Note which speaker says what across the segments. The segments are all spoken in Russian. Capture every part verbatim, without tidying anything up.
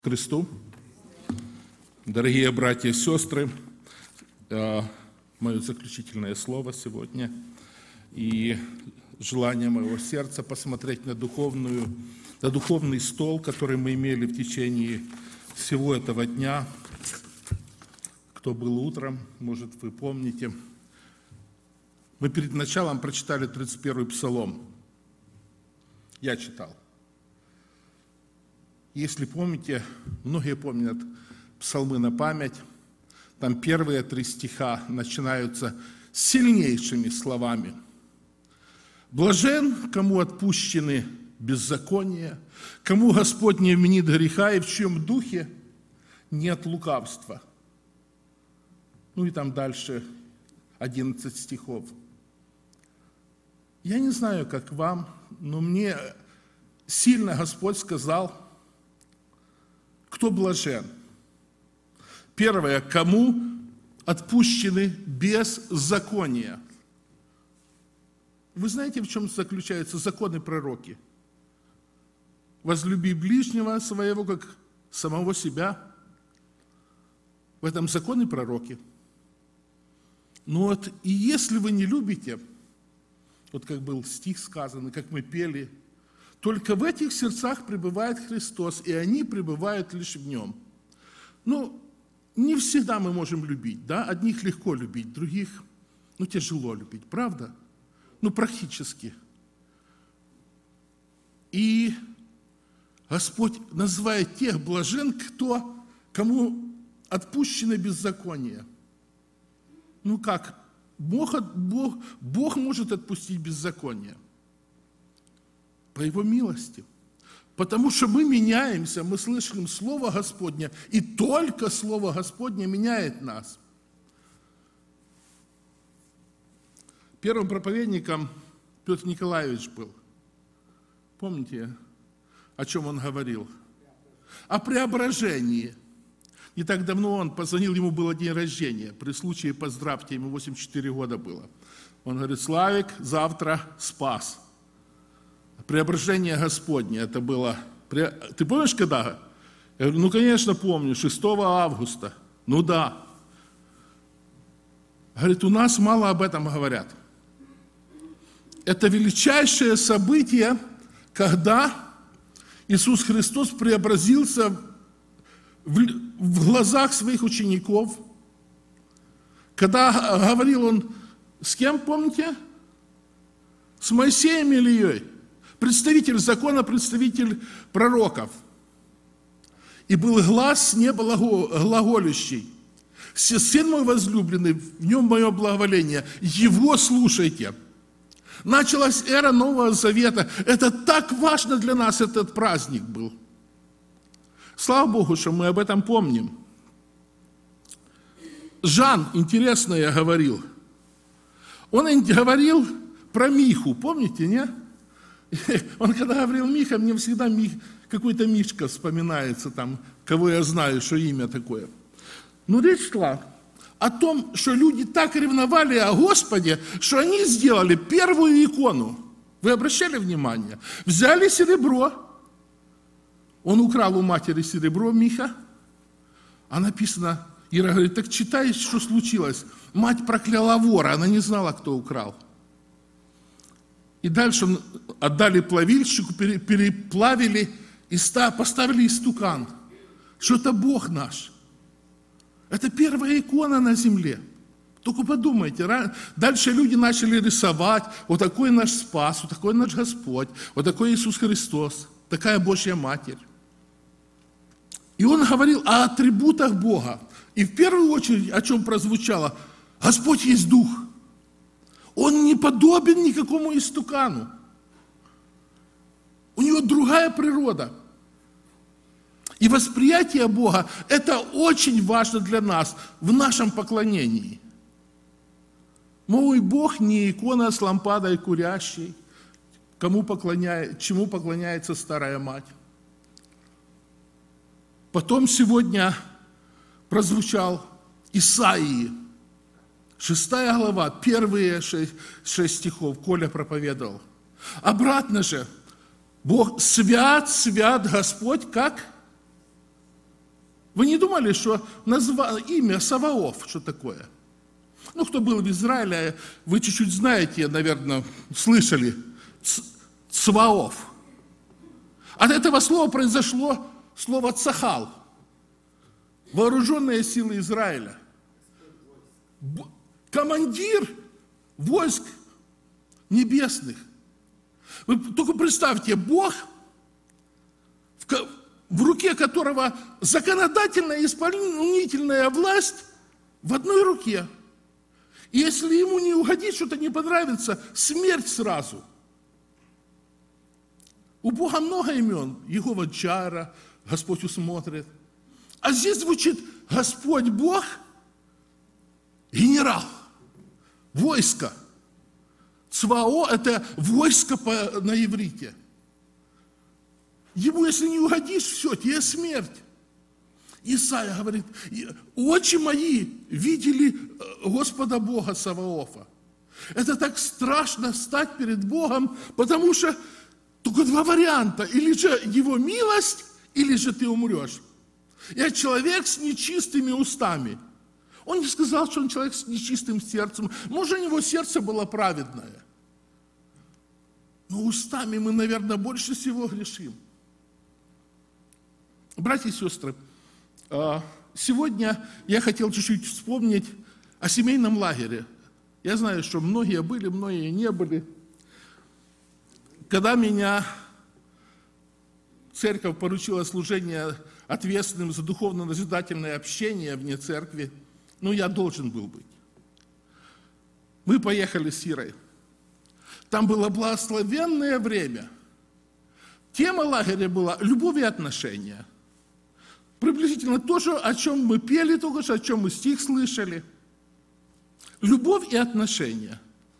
Speaker 1: Христу. Дорогие братья и сестры, мое заключительное слово сегодня и желание моего сердца посмотреть на, духовную, на духовный стол, который мы имели в течение всего этого дня. Кто был утром, может, вы помните. Мы перед началом прочитали тридцать первый псалом. Я читал. Если помните, многие помнят псалмы на память, там первые три стиха начинаются с сильнейшими словами. «Блажен, кому отпущены беззакония, кому Господь не вменит греха, и в чьем духе нет лукавства». Ну и там дальше одиннадцать стихов. Я не знаю, как вам, но мне сильно Господь сказал, кто блажен? Первое, кому отпущены беззакония. Вы знаете, в чем заключаются законы пророки? Возлюби ближнего своего, как самого себя. В этом законы пророки. Но вот и если вы не любите, вот как был стих сказан, как мы пели, только в этих сердцах пребывает Христос, и они пребывают лишь в Нем. Ну, не всегда мы можем любить, да? Одних легко любить, других, ну, тяжело любить, правда? Ну, практически. И Господь называет тех блажен, кто, кому отпущено беззаконие. Ну как? Бог, Бог, Бог может отпустить беззаконие. По Его милости. Потому что мы меняемся, мы слышим Слово Господне, и только Слово Господне меняет нас. Первым проповедником Петр Николаевич был. Помните, о чем он говорил? О преображении. Не так давно он позвонил, ему было день рождения. При случае поздравьте, ему восемьдесят четыре года было. Он говорит: Славик, завтра Спас. Преображение Господне, это было... Ты помнишь, когда? Я говорю, ну, конечно, помню, шестого августа. Ну, да. Говорит, у нас мало об этом говорят. Это величайшее событие, когда Иисус Христос преобразился в, в глазах своих учеников. Когда говорил Он с кем, помните? С Моисеем и Ильей. Представитель закона, представитель пророков. И был глас с неба глаголющий: «Сын мой возлюбленный, в нем мое благоволение, его слушайте». Началась эра Нового Завета. Это так важно для нас, этот праздник был. Слава Богу, что мы об этом помним. Жан, интересно, я говорил. Он говорил про Миху, помните, не? Он когда говорил Миха, мне всегда Мих, какой-то Мишка вспоминается, там, кого я знаю, что имя такое. Но речь шла о том, что люди так ревновали о Господе, что они сделали первую икону. Вы обращали внимание? Взяли серебро. Он украл у матери серебро, Миха. А написано, Ира говорит, так читай, что случилось. Мать прокляла вора, она не знала, кто украл. И дальше отдали плавильщику, переплавили и поставили истукан. Что это Бог наш. Это первая икона на земле. Только подумайте, дальше люди начали рисовать, вот такой наш Спас, вот такой наш Господь, вот такой Иисус Христос, такая Божья Матерь. И он говорил о атрибутах Бога. И в первую очередь, о чем прозвучало, Господь есть Дух. Он не подобен никакому истукану. У него другая природа. И восприятие Бога – это очень важно для нас в нашем поклонении. Мой Бог не икона с лампадой курящей, кому поклоняет, чему поклоняется старая мать. Потом сегодня прозвучал Исаии. Шестая глава, первые шесть, шесть стихов, Коля проповедовал. Обратно же, Бог свят, свят Господь, как Вы не думали, что назва... имя Саваоф, что такое? Ну, кто был в Израиле, вы чуть-чуть знаете, наверное, слышали. Цваоф. От этого слова произошло слово цахал. Вооруженные силы Израиля. Командир войск небесных. Вы только представьте, Бог, в, в руке которого законодательная и исполнительная власть в одной руке. И если ему не угодить, что-то не понравится, смерть сразу. У Бога много имен. Иегова Джайра, Господь усмотрит. А здесь звучит Господь Бог, генерал, войско. Цвао – это войско по, на иврите. Ему, если не угодишь, все, тебе смерть. Исайя говорит, очи мои видели Господа Бога Саваофа. Это так страшно стать перед Богом, потому что только два варианта. Или же Его милость, или же ты умрешь. Я человек с нечистыми устами. Он не сказал, что он человек с нечистым сердцем. Может, у него сердце было праведное. Но устами мы, наверное, больше всего грешим. Братья и сестры, сегодня я хотел чуть-чуть вспомнить о семейном лагере. Я знаю, что многие были, многие не были. Когда меня церковь поручила служение ответственным за духовно-назидательное общение вне церкви, ну, я должен был быть. Мы поехали с Ирой. Там было благословенное время. Тема лагеря была «Любовь и отношения». Приблизительно то же, о чем мы пели только что, о чем мы стих слышали. Любовь и отношения.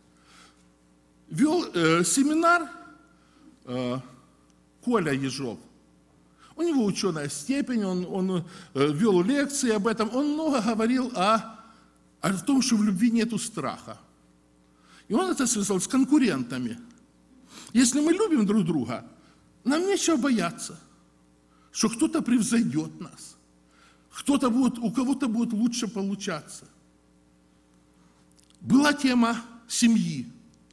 Speaker 1: Вел э, семинар э, Коля Ежов. У него ученая степень, он, он э, вел лекции об этом. Он много говорил о, о том, что в любви нету страха. И он это связал с конкурентами. Если мы любим друг друга, нам нечего бояться, что кто-то превзойдет нас, кто-то будет, у кого-то будет лучше получаться. Была тема семьи.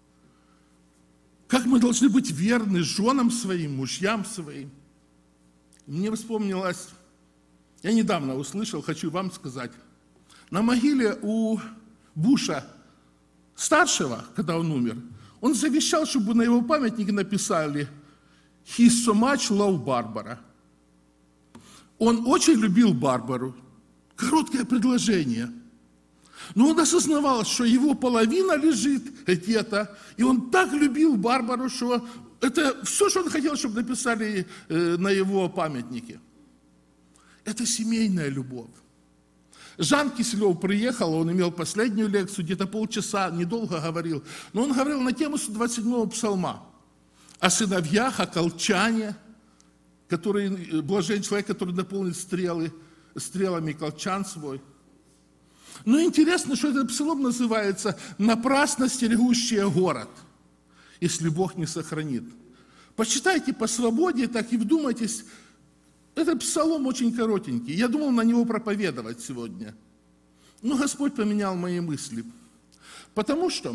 Speaker 1: Как мы должны быть верны женам своим, мужьям своим. Мне вспомнилось, я недавно услышал, хочу вам сказать, на могиле у Буша старшего, когда он умер, он завещал, чтобы на его памятнике написали «He so much loved Barbara». Он очень любил Барбару. Короткое предложение. Но он осознавал, что его половина лежит где-то, и он так любил Барбару, что это все, что он хотел, чтобы написали на его памятнике. Это семейная любовь. Жан Киселев приехал, он имел последнюю лекцию, где-то полчаса, недолго говорил, но он говорил на тему сто двадцать седьмого псалма о сыновьях, о колчане, который, блажен человек, который наполнит стрелы, стрелами колчан свой. Но интересно, что этот псалом называется «Напрасно стерегущий город, если Бог не сохранит». Почитайте по свободе, так и вдумайтесь. Этот псалом очень коротенький. Я думал на него проповедовать сегодня. Но Господь поменял мои мысли. Потому что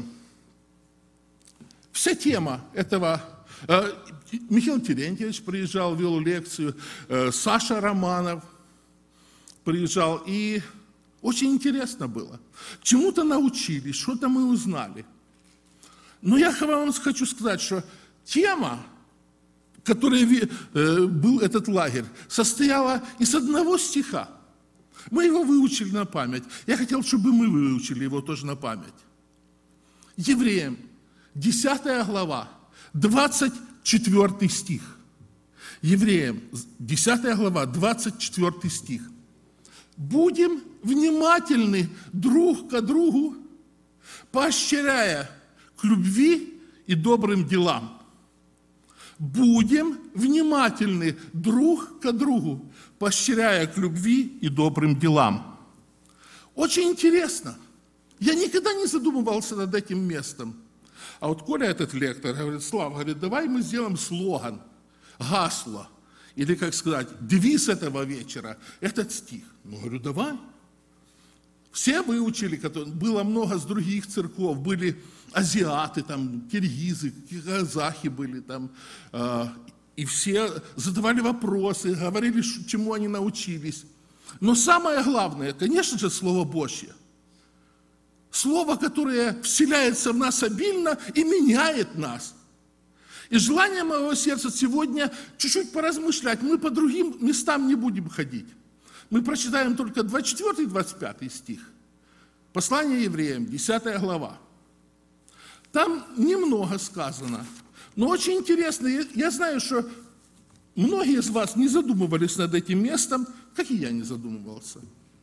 Speaker 1: вся тема этого... Михаил Терентьевич приезжал, вел лекцию, Саша Романов приезжал, и очень интересно было. Чему-то научились, что-то мы узнали. Но я вам хочу сказать, что тема, которой был этот лагерь, состояла из одного стиха. Мы его выучили на память. Я хотел, чтобы мы выучили его тоже на память. Евреям, десятая глава, двадцать четвёртый стих. Евреям, десятая глава, двадцать четвёртый стих. Будем внимательны друг к другу, поощряя к любви и добрым делам. Будем внимательны друг к другу, поощряя к любви и добрым делам. Очень интересно. Я никогда не задумывался над этим местом. А вот Коля, этот лектор, говорит: Слава, говорит, давай мы сделаем слоган, гасло. Или, как сказать, девиз этого вечера – этот стих. Ну, говорю, давай. Все выучили, было много с других церков, были азиаты, там, киргизы, казахи были там, и все задавали вопросы, говорили, чему они научились. Но самое главное, конечно же, Слово Божье. Слово, которое вселяется в нас обильно и меняет нас. И желание моего сердца сегодня чуть-чуть поразмышлять. Мы по другим местам не будем ходить. Мы прочитаем только двадцать четвёртый и двадцать пятый стих. Послание евреям, десятая глава. Там немного сказано, но очень интересно. Я знаю, что многие из вас не задумывались над этим местом, как и я не задумывался.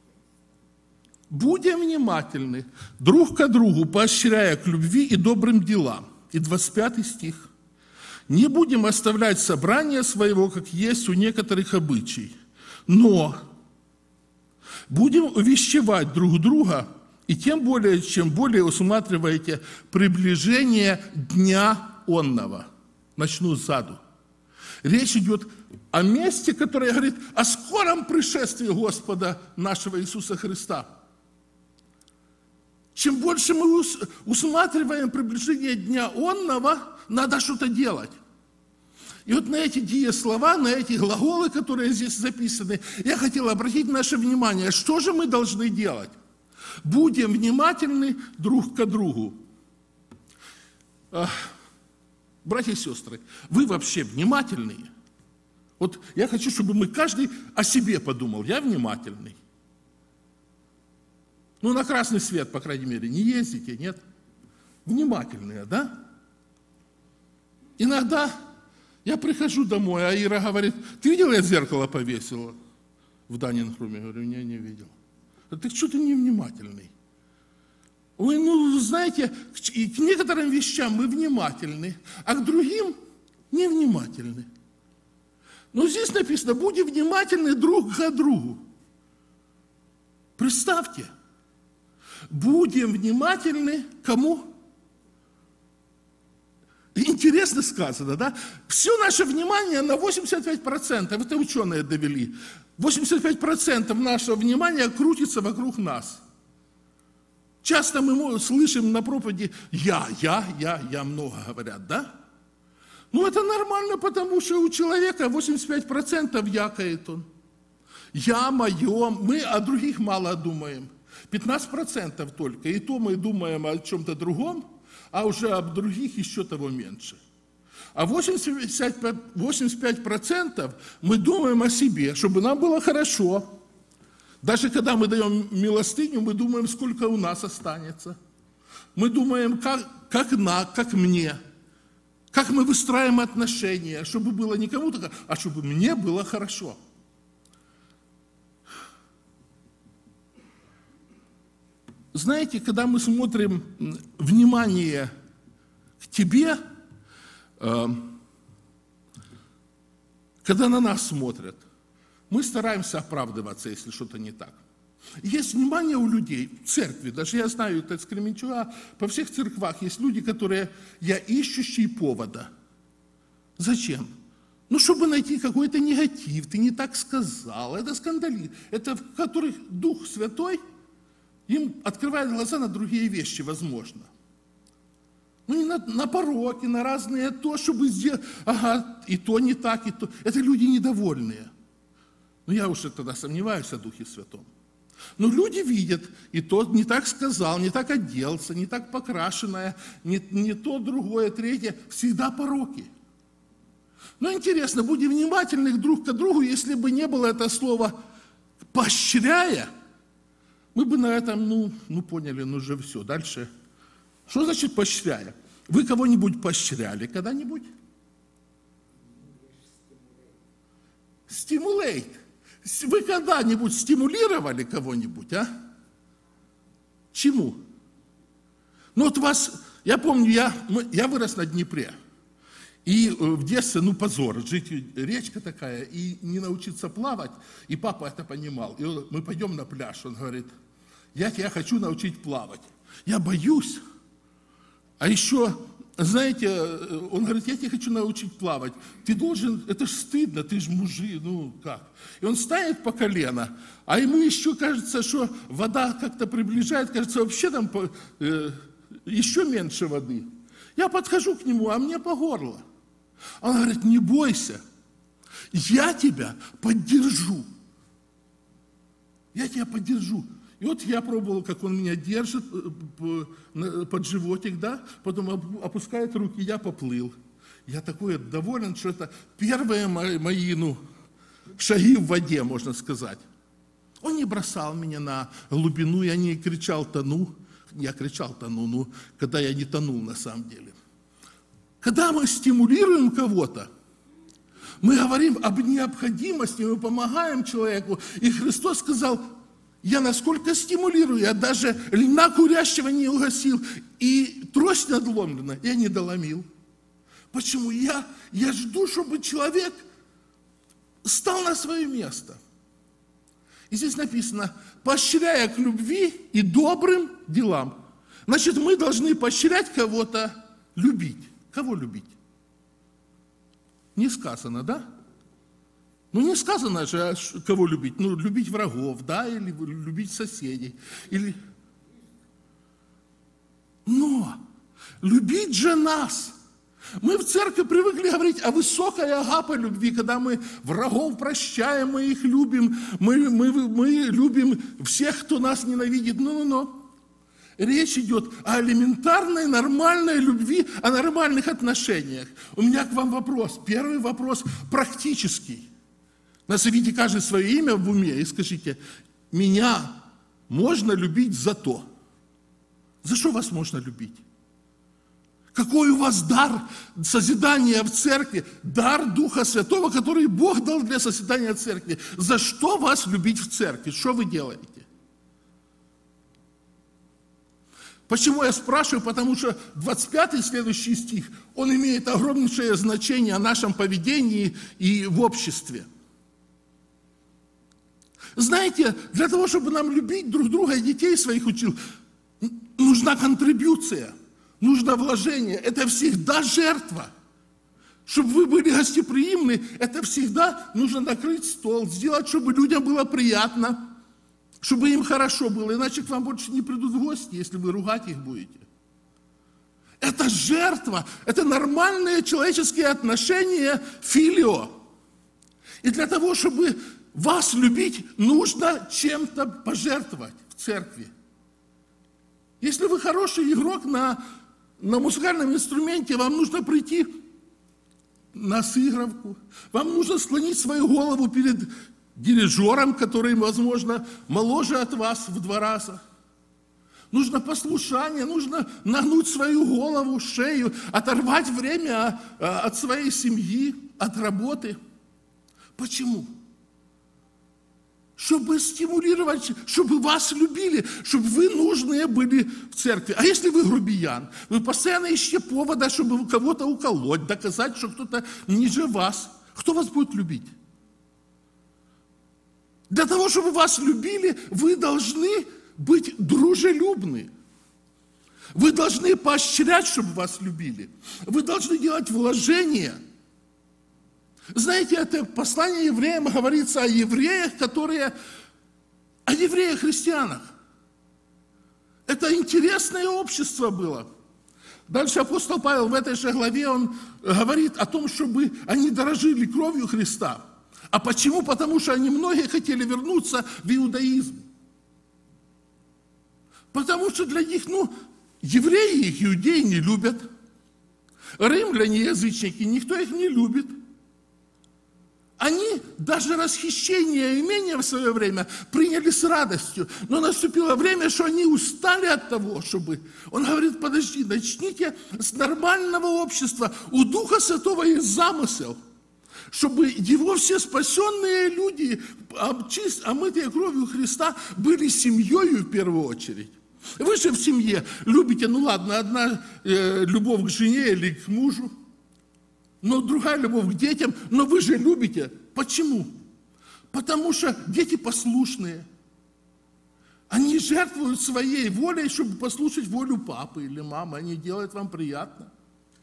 Speaker 1: Будем внимательны друг к другу, поощряя к любви и добрым делам. И двадцать пятый стих. Не будем оставлять собрание своего, как есть у некоторых обычай, но будем увещевать друг друга, и тем более, чем более усматриваете приближение дня онного. Начну сзаду. Речь идет о месте, которое говорит о скором пришествии Господа нашего Иисуса Христа. Чем больше мы усматриваем приближение дня онного, надо что-то делать. И вот на эти слова, на эти глаголы, которые здесь записаны, я хотел обратить наше внимание, что же мы должны делать? Будем внимательны друг к другу. Братья и сестры, вы вообще внимательные? Вот я хочу, чтобы мы каждый о себе подумал. Я внимательный. Ну, на красный свет, по крайней мере, не ездите, нет? Внимательные, да? Иногда я прихожу домой, а Ира говорит, ты видел, я зеркало повесила в Данинхруме? Я говорю, не, не видел. Ты что-то невнимательный. Ой, ну, знаете, к некоторым вещам мы внимательны, а к другим невнимательны. Но здесь написано, будем внимательны друг к другу. Представьте, будем внимательны кому? Интересно сказано, да? Все наше внимание на восемьдесят пять процентов, это ученые довели, восемьдесят пять процентов нашего внимания крутится вокруг нас. Часто мы слышим на проповеди «я, я, я, я» много говорят, да? Ну, это нормально, потому что у человека восемьдесят пять процентов якает он. Я, мое, мы о других мало думаем. пятнадцать процентов только, и то мы думаем о чем-то другом, а уже об других еще того меньше. А восемьдесят пять процентов мы думаем о себе, чтобы нам было хорошо. Даже когда мы даем милостыню, мы думаем, сколько у нас останется. Мы думаем, как, как на, как мне. Как мы выстраиваем отношения, чтобы было не кому-то, а чтобы мне было хорошо. Знаете, когда мы смотрим внимание к тебе, когда на нас смотрят, мы стараемся оправдываться, если что-то не так. Есть внимание у людей в церкви, даже я знаю, это из Кременчуга, по всех церквах есть люди, которые, я ищущий повода. Зачем? Ну, чтобы найти какой-то негатив, ты не так сказал, это скандалит, это в которых Дух Святой им открывает глаза на другие вещи, возможно. Ну, и на, на пороки, на разные то, чтобы сделать, ага, и то не так, и то. Это люди недовольные. Но я уже тогда сомневаюсь о Духе Святом. Но люди видят, и тот не так сказал, не так оделся, не так покрашенное, не, не то, другое, третье. Всегда пороки. Но интересно, будем внимательны друг к другу, если бы не было это слово «поощряя», мы бы на этом, ну, ну поняли, ну же все, дальше. Что значит «поощряя»? Вы кого-нибудь поощряли когда-нибудь? Стимулейт. Вы когда-нибудь стимулировали кого-нибудь, а? Чему? Ну вот вас, я помню, я, я вырос на Днепре. И в детстве, ну позор, жить, речка такая, и не научиться плавать. И папа это понимал. И он, мы пойдем на пляж, он говорит, я тебя хочу научить плавать. Я боюсь. А еще знаете, он говорит, я тебя хочу научить плавать. Ты должен, это ж стыдно, ты же мужик, ну как. И он станет по колено, а ему еще кажется, что вода как-то приближает, кажется, вообще там по, э, еще меньше воды. Я подхожу к нему, а мне по горло. Он говорит, не бойся, я тебя поддержу. Я тебя поддержу. И вот я пробовал, как он меня держит под животик, да, потом опускает руки, я поплыл. Я такой доволен, что это первые мои, ну, шаги в воде, можно сказать. Он не бросал меня на глубину, я не кричал «тону». Я кричал «тону», ну, когда я не тонул на самом деле. Когда мы стимулируем кого-то, мы говорим об необходимости, мы помогаем человеку, и Христос сказал, я насколько стимулирую, я даже льна курящего не угасил, и трость надломлена, я не доломил. Почему? Я, я жду, чтобы человек стал на свое место. И здесь написано, поощряя к любви и добрым делам. Значит, мы должны поощрять кого-то любить. Кого любить? Не сказано, да? Ну, не сказано же, кого любить. Ну, любить врагов, да, или любить соседей. Или... Но любить же нас. Мы в церкви привыкли говорить о высокой агапе любви, когда мы врагов прощаем, мы их любим, мы, мы, мы любим всех, кто нас ненавидит. Ну-ну-ну. Речь идет о элементарной, нормальной любви, о нормальных отношениях. У меня к вам вопрос. Первый вопрос практический. Назовите каждый свое имя в уме и скажите, меня можно любить за то. За что вас можно любить? Какой у вас дар созидания в церкви? Дар Духа Святого, который Бог дал для созидания церкви. За что вас любить в церкви? Что вы делаете? Почему я спрашиваю? Потому что двадцать пятый следующий стих, он имеет огромнейшее значение о нашем поведении и в обществе. Знаете, для того, чтобы нам любить друг друга и детей своих учил, нужна контрибуция, нужно вложение. Это всегда жертва. Чтобы вы были гостеприимны, это всегда нужно накрыть стол, сделать, чтобы людям было приятно, чтобы им хорошо было, иначе к вам больше не придут в гости, если вы ругать их будете. Это жертва, это нормальные человеческие отношения филио. И для того, чтобы вас любить, нужно чем-то пожертвовать в церкви. Если вы хороший игрок на, на музыкальном инструменте, вам нужно прийти на сыгравку, вам нужно склонить свою голову перед дирижером, который, возможно, моложе от вас в два раза. Нужно послушание, нужно нагнуть свою голову, шею, оторвать время от своей семьи, от работы. Почему? Чтобы стимулировать, чтобы вас любили, чтобы вы нужные были в церкви. А если вы грубиян, вы постоянно ищете повода, чтобы кого-то уколоть, доказать, что кто-то ниже вас. Кто вас будет любить? Для того, чтобы вас любили, вы должны быть дружелюбны. Вы должны поощрять, чтобы вас любили. Вы должны делать вложения. Знаете, это послание евреям говорится о евреях, которые, о евреях-христианах. Это интересное общество было. Дальше апостол Павел в этой же главе, он говорит о том, чтобы они дорожили кровью Христа. А почему? Потому что они многие хотели вернуться в иудаизм. Потому что для них, ну, евреи их, иудеи не любят. Римляне, язычники, никто их не любит. Они даже расхищение имения в свое время приняли с радостью. Но наступило время, что они устали от того, чтобы... Он говорит, подожди, начните с нормального общества. У Духа Святого есть замысел, чтобы его все спасенные люди, омытые кровью Христа, были семьей в первую очередь. Вы же в семье любите, ну ладно, одна э, любовь к жене или к мужу, но другая любовь к детям, но вы же любите. Почему? Потому что дети послушные. Они жертвуют своей волей, чтобы послушать волю папы или мамы. Они делают вам приятно.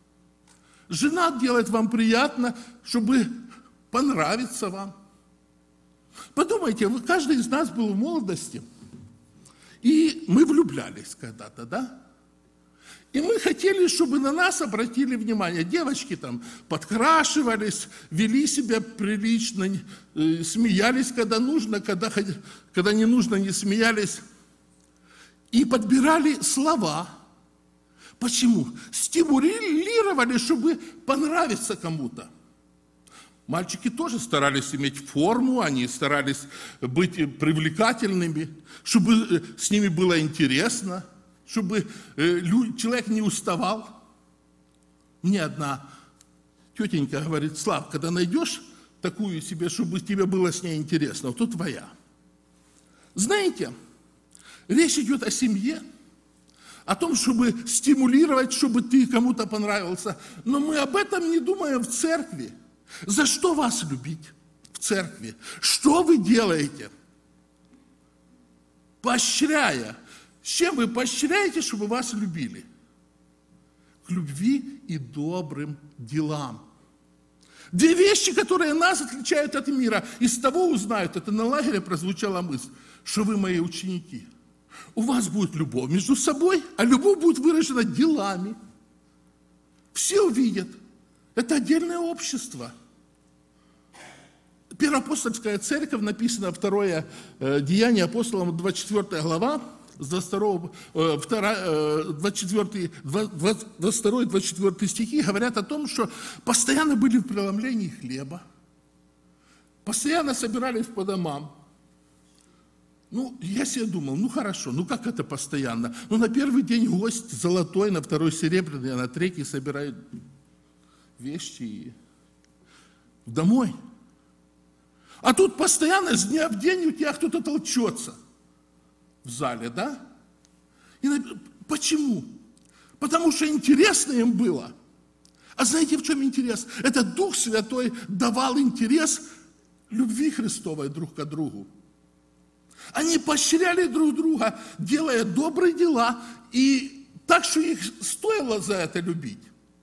Speaker 1: Жена делает вам приятно, чтобы понравиться вам. Подумайте, каждый из нас был в молодости, и мы влюблялись когда-то, да? И мы хотели, чтобы на нас обратили внимание. Девочки там подкрашивались, вели себя прилично, э, смеялись, когда нужно, когда, когда не нужно, не смеялись. И подбирали слова. Почему? Стимулировали, чтобы понравиться кому-то. Мальчики тоже старались иметь форму, они старались быть привлекательными, чтобы с ними было интересно, чтобы человек не уставал. Мне одна тетенька говорит: Слав, когда найдешь такую себе, чтобы тебе было с ней интересно, то твоя. Знаете, речь идет о семье, о том, чтобы стимулировать, чтобы ты кому-то понравился. Но мы об этом не думаем в церкви. За что вас любить в церкви? Что вы делаете? Поощряя. С чем вы поощряете, чтобы вас любили? К любви и добрым делам. Две вещи, которые нас отличают от мира. Из того узнают, это на лагере прозвучала мысль, что вы мои ученики. У вас будет любовь между собой, а любовь будет выражена делами. Все увидят. Это отдельное общество. Первоапостольская церковь, написано второе Деяние апостолов, двадцать четвёртая глава, с двадцать второй двадцать четвёртый стихи говорят о том, что постоянно были в преломлении хлеба, постоянно собирались по домам. Ну, я себе думал, ну хорошо, ну как это постоянно? Ну, на первый день гость золотой, на второй серебряный, а на третий собирают вещи и домой. А тут постоянно с дня в день у тебя кто-то толчется в зале, да? И почему? Потому что интересно им было. А знаете, в чем интерес? Это Дух Святой давал интерес любви Христовой друг к другу. Они поощряли друг друга, делая добрые дела, и так, что их стоило за это любить.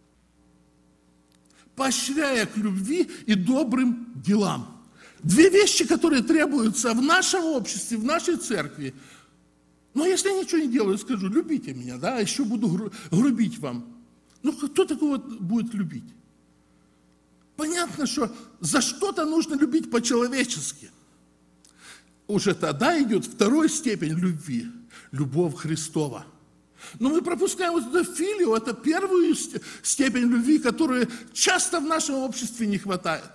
Speaker 1: Поощряя к любви и добрым делам. Две вещи, которые требуются в нашем обществе, в нашей церкви. Но если я ничего не делаю, скажу: любите меня, да, а еще буду грубить вам. Ну, кто такого будет любить? Понятно, что за что-то нужно любить по-человечески. Уже тогда идет вторая степень любви, любовь Христова. Но мы пропускаем вот эту филию, это первую степень любви, которую часто в нашем обществе не хватает.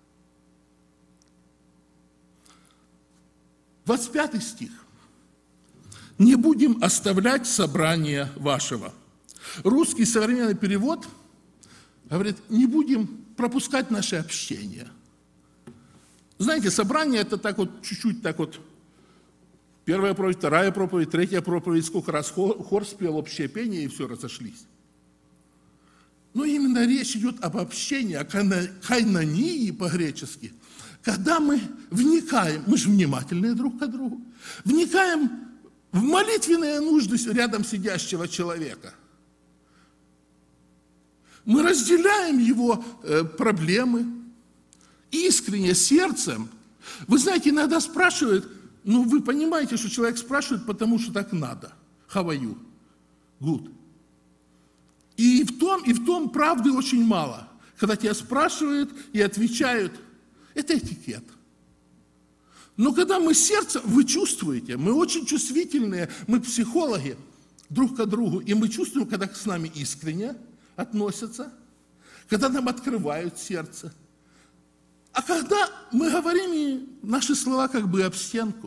Speaker 1: двадцать пятый стих. «Не будем оставлять собрание вашего». Русский современный перевод говорит: не будем пропускать наше общение. Знаете, собрание это так вот, чуть-чуть так вот. Первая проповедь, вторая проповедь, третья проповедь, сколько раз хор, хор спел общее пение, и все, разошлись. Но именно речь идет об общении, о кайнонии по-гречески. Когда мы вникаем, мы же внимательные друг к другу, вникаем в молитвенные нужды рядом сидящего человека. Мы разделяем его э, проблемы искренне, сердцем. Вы знаете, иногда спрашивают, ну вы понимаете, что человек спрашивает, потому что так надо. How are you? Good. И в том, и в том правды очень мало. Когда тебя спрашивают и отвечают, это этикет. Но когда мы сердцем, вы чувствуете, мы очень чувствительные, мы психологи друг к другу, и мы чувствуем, когда с нами искренне относятся, когда нам открывают сердце. А когда мы говорим, и наши слова как бы об стенку.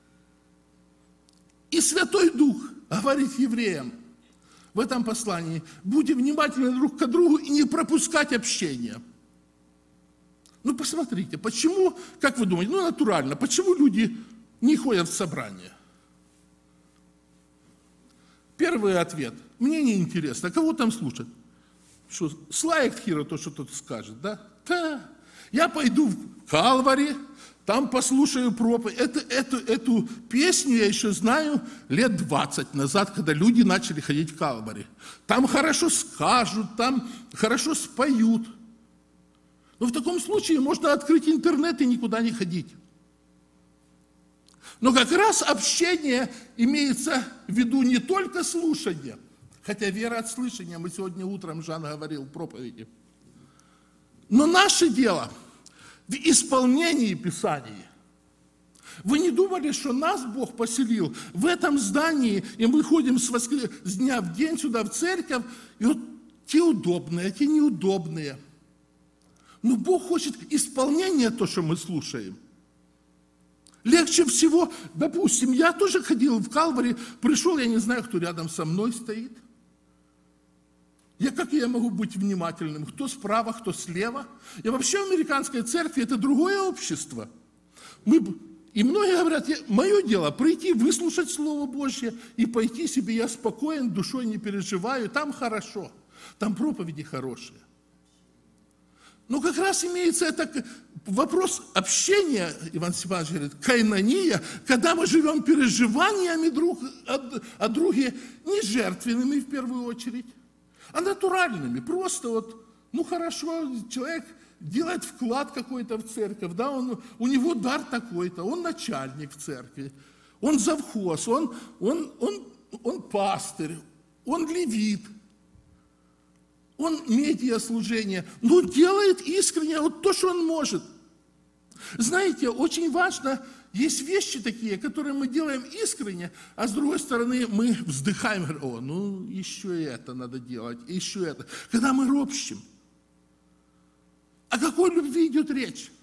Speaker 1: И Святой Дух говорит евреям в этом послании: будем внимательны друг к другу и не пропускать общение. Ну, посмотрите, почему, как вы думаете, ну, натурально, почему люди не ходят в собрание? Первый ответ: мне не интересно, кого там слушать? Что, слайк Хиро то, что тот скажет, да? Да. Я пойду в Калвари, там послушаю проповедь. Это, эту, эту песню я еще знаю лет двадцать назад, когда люди начали ходить в Калвари. Там хорошо скажут, там хорошо споют. Но в таком случае можно открыть интернет и никуда не ходить. Но как раз общение имеется в виду не только слушание, хотя вера от слышания, мы сегодня утром, Жан говорил в проповеди. Но наше дело в исполнении Писания. Вы не думали, что нас Бог поселил в этом здании, и мы ходим с, воскр... с дня в день сюда в церковь, и вот те удобные, те неудобные. Но Бог хочет исполнения то, что мы слушаем. Легче всего, допустим, я тоже ходил в Калвари, пришел, я не знаю, кто рядом со мной стоит. Я, как я могу быть внимательным? Кто справа, кто слева? И вообще в американской церкви это другое общество. Мы, и многие говорят, мое дело прийти, выслушать Слово Божье и пойти себе, я спокоен, душой не переживаю, там хорошо, там проповеди хорошие. Но как раз имеется это вопрос общения, Иван Степанович говорит, кайнония, когда мы живем переживаниями друг о, о друге, не жертвенными в первую очередь, а натуральными. Просто вот, ну хорошо, человек делает вклад какой-то в церковь, да, он, у него дар такой-то, он начальник в церкви, он завхоз, он, он, он, он пастырь, он левит. Он медиаслужение, но делает искренне вот то, что он может. Знаете, очень важно, есть вещи такие, которые мы делаем искренне, а с другой стороны мы вздыхаем, говорим, о, ну еще и это надо делать, еще это. Когда мы ропщим. О какой любви идет речь?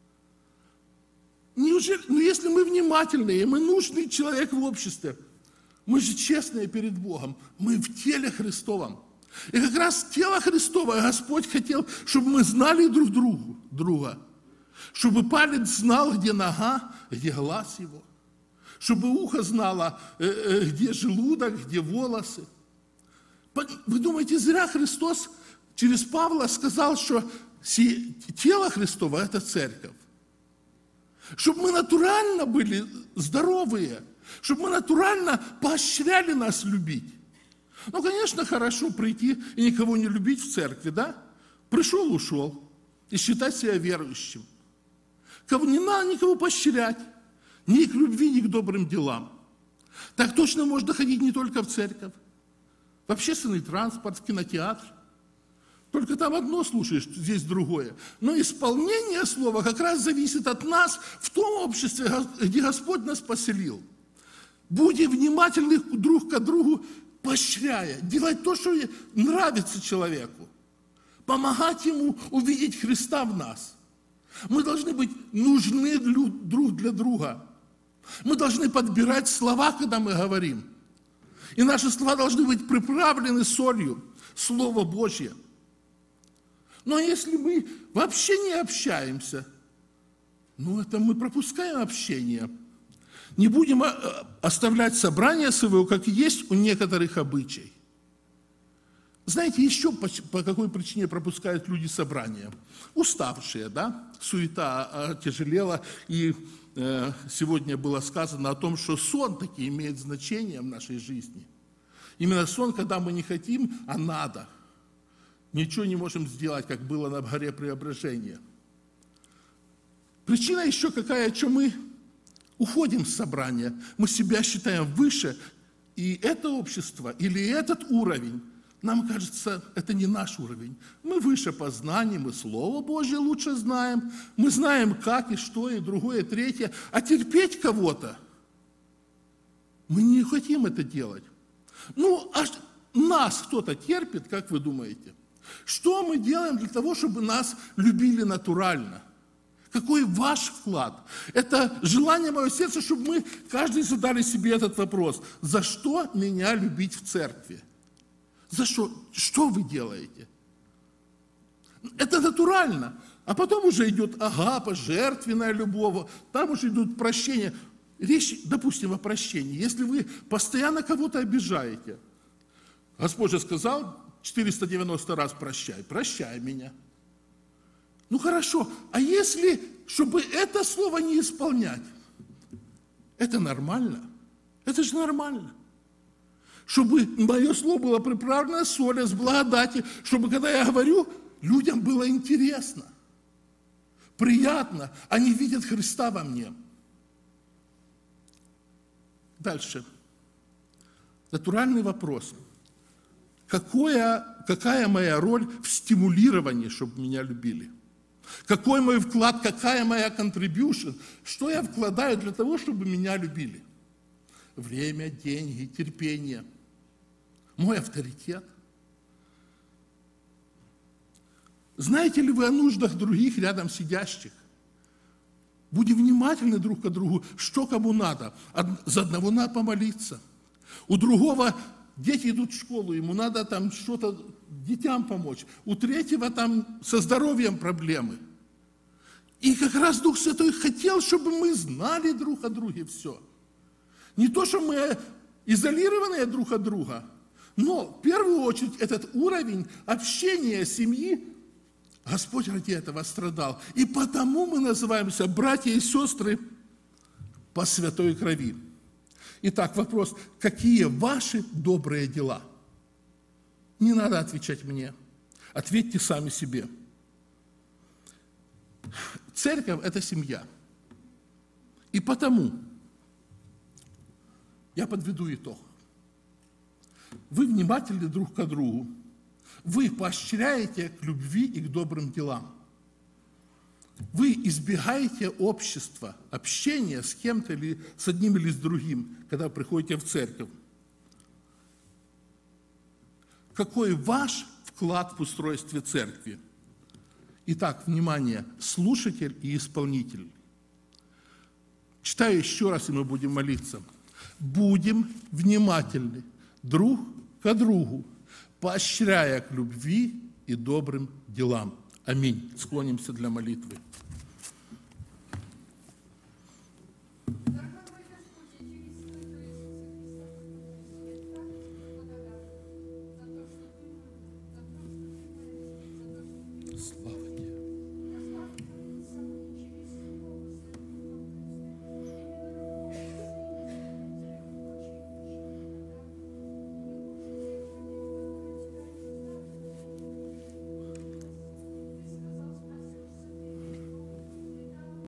Speaker 1: Неужели, ну если мы внимательные, мы нужный человек в обществе, мы же честные перед Богом, мы в теле Христовом. И как раз тело Христово Господь хотел, чтобы мы знали друг другу, друга. Чтобы палец знал, где нога, где глаз его. Чтобы ухо знало, где желудок, где волосы. Вы думаете, зря Христос через Павла сказал, что тело Христово – это церковь. Чтобы мы натурально были здоровые, чтобы мы натурально поощряли нас любить. Ну, конечно, хорошо прийти и никого не любить в церкви, да? Пришел, ушел, и считать себя верующим. Не надо никого поощрять, ни к любви, ни к добрым делам. Так точно можно ходить не только в церковь, в общественный транспорт, в кинотеатр. Только там одно слушаешь, здесь другое. Но исполнение слова как раз зависит от нас в том обществе, где Господь нас поселил. Будем внимательны друг к другу, поощряя, делать то, что нравится человеку, помогать ему увидеть Христа в нас. Мы должны быть нужны друг для друга. Мы должны подбирать слова, когда мы говорим. И наши слова должны быть приправлены солью, Слово Божье. Но если мы вообще не общаемся, ну это мы пропускаем общение. Не будем оставлять собрание своего, как есть у некоторых обычай. Знаете, еще по, по какой причине пропускают люди собрания? Уставшие, да? Суета отяжелела, и э, сегодня было сказано о том, что сон таки имеет значение в нашей жизни. Именно сон, когда мы не хотим, а надо. Ничего не можем сделать, как было на горе Преображения. Причина еще какая, что мы уходим с собрания, мы себя считаем выше, и это общество или этот уровень, нам кажется, это не наш уровень. Мы выше по знаниям, мы Слово Божье лучше знаем, мы знаем как и что, и другое, и третье, а терпеть кого-то, мы не хотим это делать. Ну, а нас кто-то терпит, как вы думаете? Что мы делаем для того, чтобы нас любили натурально? Какой ваш вклад? Это желание моего сердца, чтобы мы каждый задали себе этот вопрос. За что меня любить в церкви? За что? Что вы делаете? Это натурально. А потом уже идет агапа, жертвенная любовь, там уже идут прощения. Речь, допустим, о прощении. Если вы постоянно кого-то обижаете, Господь же сказал четыреста девяносто раз прощай, прощай меня. Ну хорошо, а если чтобы это слово не исполнять. Это нормально. Это же нормально. Чтобы мое слово было приправлено солью, с благодати, чтобы, когда я говорю, людям было интересно, приятно. Они видят Христа во мне. Дальше. Натуральный вопрос. Какое, какая моя роль в стимулировании, чтобы меня любили? Какой мой вклад, какая моя contribution? Что я вкладаю для того, чтобы меня любили? Время, деньги, терпение. Мой авторитет. Знаете ли вы о нуждах других рядом сидящих? Будем внимательны друг к другу, что кому надо. За одного надо помолиться. У другого дети идут в школу, ему надо там что-то детям помочь. У третьего там со здоровьем проблемы. И как раз Дух Святой хотел, чтобы мы знали друг о друге все. Не то, что мы изолированные друг от друга, но в первую очередь этот уровень общения семьи, Господь ради этого страдал. И потому мы называемся братья и сестры по святой крови. Итак, вопрос, какие ваши добрые дела? Не надо отвечать мне. Ответьте сами себе. Церковь – это семья. И потому я подведу итог. Вы внимательны друг к другу. Вы поощряете к любви и к добрым делам. Вы избегаете общества, общения с кем-то или с одним или с другим, когда приходите в церковь. Какой ваш вклад в устройстве церкви? Итак, внимание, слушатель и исполнитель. Читаю еще раз, и мы будем молиться. Будем внимательны друг к другу, поощряя к любви и добрым делам. Аминь. Склонимся для молитвы. Слава